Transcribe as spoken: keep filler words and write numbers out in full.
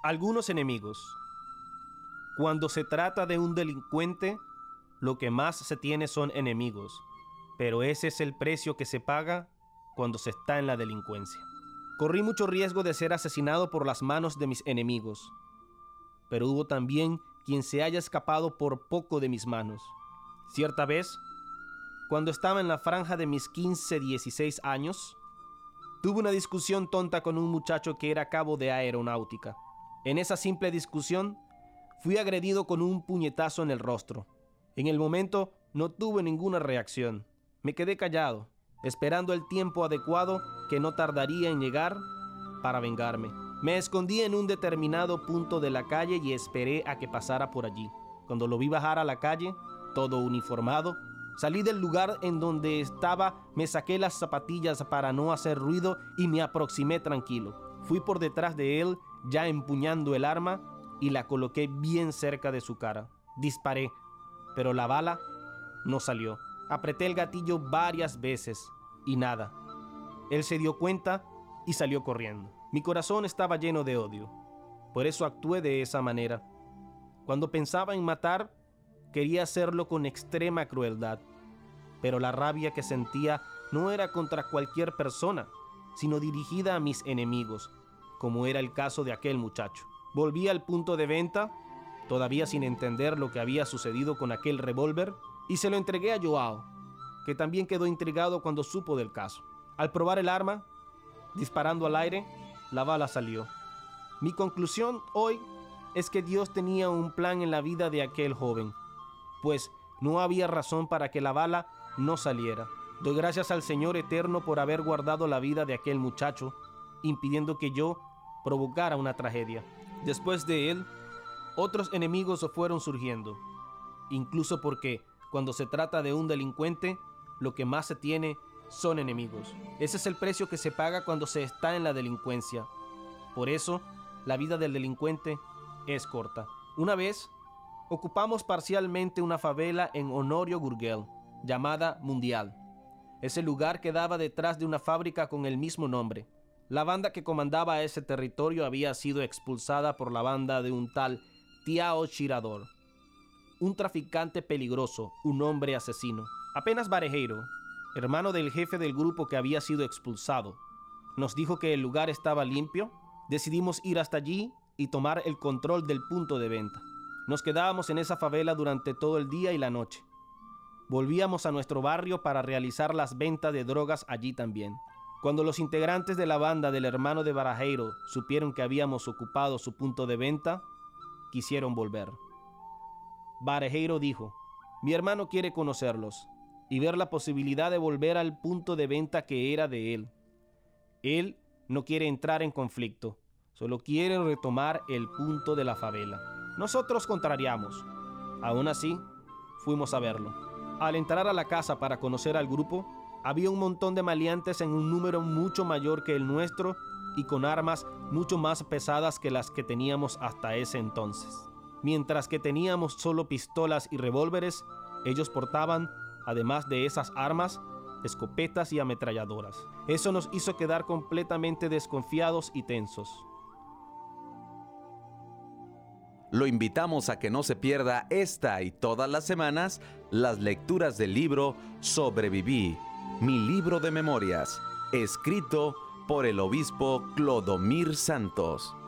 Algunos enemigos. Cuando se trata de un delincuente, lo que más se tiene son enemigos, pero ese es el precio que se paga cuando se está en la delincuencia. Corrí mucho riesgo de ser asesinado por las manos de mis enemigos, pero hubo también quien se haya escapado por poco de mis manos. Cierta vez, cuando estaba en la franja de mis quince, dieciséis años, tuve una discusión tonta con un muchacho que era cabo de aeronáutica. En esa simple discusión, fui agredido con un puñetazo en el rostro. En el momento, no tuve ninguna reacción. Me quedé callado, esperando el tiempo adecuado que no tardaría en llegar para vengarme. Me escondí en un determinado punto de la calle y esperé a que pasara por allí. Cuando lo vi bajar a la calle, todo uniformado, salí del lugar en donde estaba, me saqué las zapatillas para no hacer ruido y me aproximé tranquilo. Fui por detrás de él, ya empuñando el arma, y la coloqué bien cerca de su cara. Disparé, pero la bala no salió. Apreté el gatillo varias veces y nada. Él se dio cuenta y salió corriendo. Mi corazón estaba lleno de odio. Por eso actué de esa manera. Cuando pensaba en matar, quería hacerlo con extrema crueldad. Pero la rabia que sentía no era contra cualquier persona, sino dirigida a mis enemigos, como era el caso de aquel muchacho. Volví al punto de venta, todavía sin entender lo que había sucedido con aquel revólver, y se lo entregué a Joao, que también quedó intrigado cuando supo del caso. Al probar el arma, disparando al aire, la bala salió. Mi conclusión hoy es que Dios tenía un plan en la vida de aquel joven, pues no había razón para que la bala no saliera. Doy gracias al Señor eterno por haber guardado la vida de aquel muchacho, impidiendo que yo provocara una tragedia. Después de él, otros enemigos fueron surgiendo, incluso porque cuando se trata de un delincuente, lo que más se tiene son enemigos. Ese es el precio que se paga cuando se está en la delincuencia. Por eso, la vida del delincuente es corta. Una vez, ocupamos parcialmente una favela en Honorio Gurgel, llamada Mundial. Ese lugar quedaba detrás de una fábrica con el mismo nombre. La banda que comandaba ese territorio había sido expulsada por la banda de un tal Tiao Chirador, un traficante peligroso, un hombre asesino. Apenas Barejeiro, hermano del jefe del grupo que había sido expulsado, nos dijo que el lugar estaba limpio, decidimos ir hasta allí y tomar el control del punto de venta. Nos quedábamos en esa favela durante todo el día y la noche. Volvíamos a nuestro barrio para realizar las ventas de drogas allí también. Cuando los integrantes de la banda del hermano de Barejeiro supieron que habíamos ocupado su punto de venta, quisieron volver. Barejeiro dijo: mi hermano quiere conocerlos y ver la posibilidad de volver al punto de venta que era de él. Él no quiere entrar en conflicto, solo quiere retomar el punto de la favela. Nosotros contrariamos. Aún así, fuimos a verlo. Al entrar a la casa para conocer al grupo, había un montón de maleantes en un número mucho mayor que el nuestro y con armas mucho más pesadas que las que teníamos hasta ese entonces. Mientras que teníamos solo pistolas y revólveres, ellos portaban, además de esas armas, escopetas y ametralladoras. Eso nos hizo quedar completamente desconfiados y tensos. Lo invitamos a que no se pierda esta y todas las semanas las lecturas del libro Sobreviví, mi libro de memorias, escrito por el obispo Clodomir Santos.